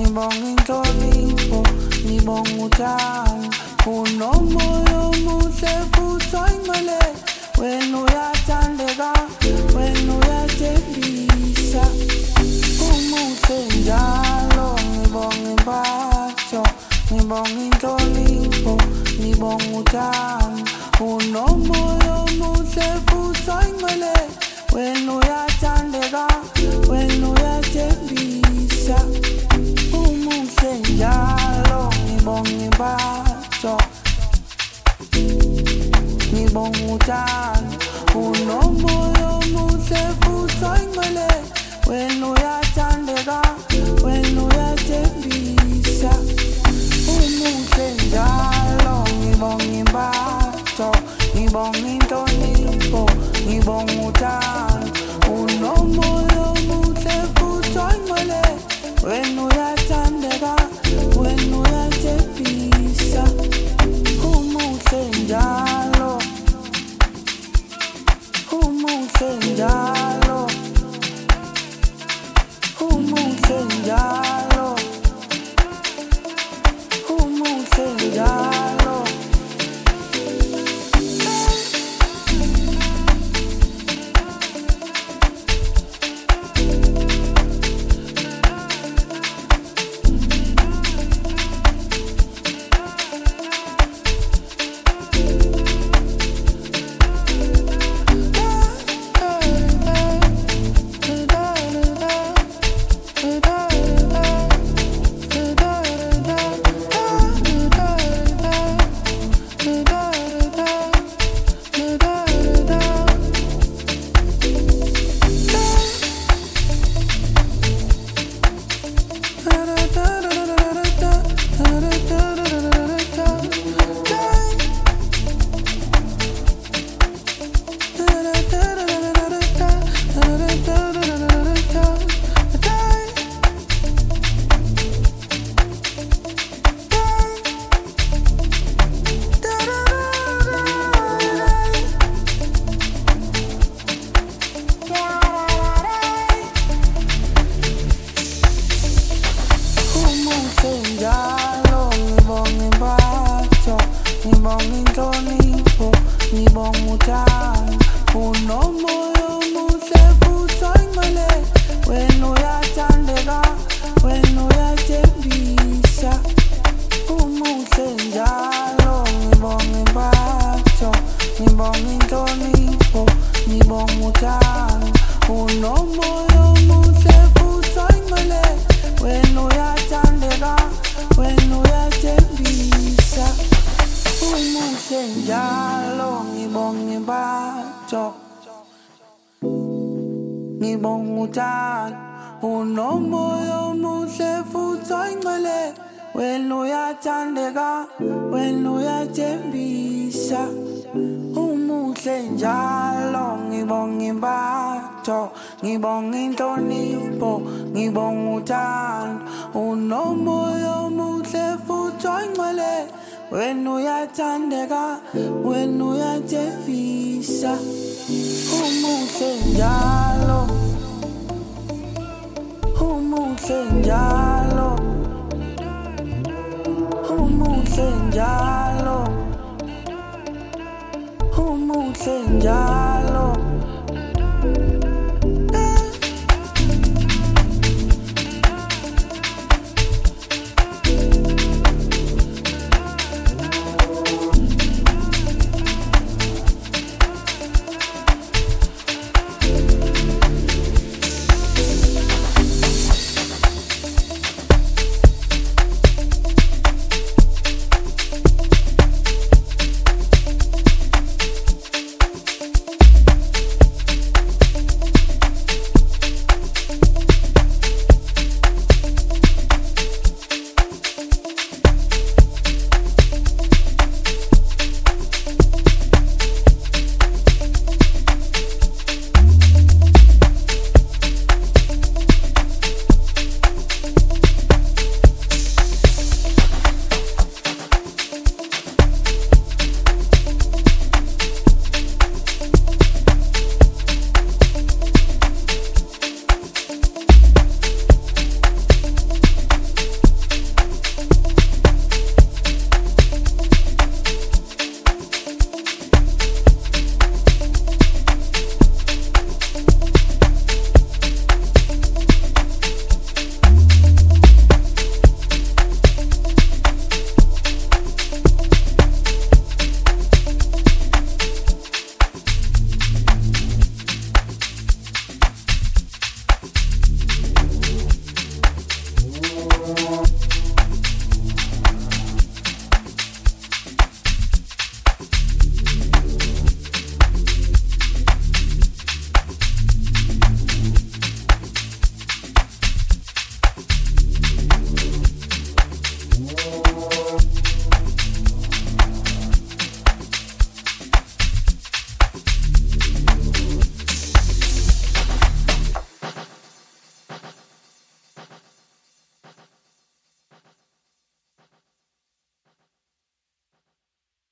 ngibonga inhlonipho, ngibonga uthando. Unomoya omuhle futhi oyingcwele, wena uyathandeka, wena uyathembisa. Umuhle njalo, ngibonga impatho, ngibonga inhlonipho, ngibonga uthando. Unomoya omuhle futhi oyingcwele, wena uyathandeka, wena uyathembisa. Umuhle njalo, ngibonga impatho, ngibonga uthando. Unomoya omuhle futhi oyingcwele, wena uyathandeka, wena uyathembisa. Umuhle njalo, ngibonga impatho, ngibonga inhlonipho, ngibonga uthando. Unomoya omuhle futhi oyingcwele, wena uyathandeka, wena uyathembisa. Umuhle njalo, umuhle njalo, umuhle njalo, umuhle njalo. Njalo, ngibonga impatho, ngibonga inhlonipho, ngibonga uthando. Unomoya omuhle futhi oyingcwele, wena uyathandeka, wena uyathembisa. Umuhle njalo, ngibonga impatho, ngibonga inhlonipho, ngibonga uthando. Unomoya omuhle futhi oyingcwele, wena uyathandeka, wena uyathembisa. Umuhle njalo, ngibonga impatho, ngibonga uthando. Unomoya omuhle futhi oyingcwele, wena uyathandeka, wena uyathembisa. Umuhle njalo, ngibonga impatho, ngibonga inhlonipho, ngibonga uthando. Unomoya omuhle futhi oyingcwele, wena uyathandeka, wena uyathembisa. Umuhle njalo, umuhle njalo, umuhle njalo, umuhle njalo.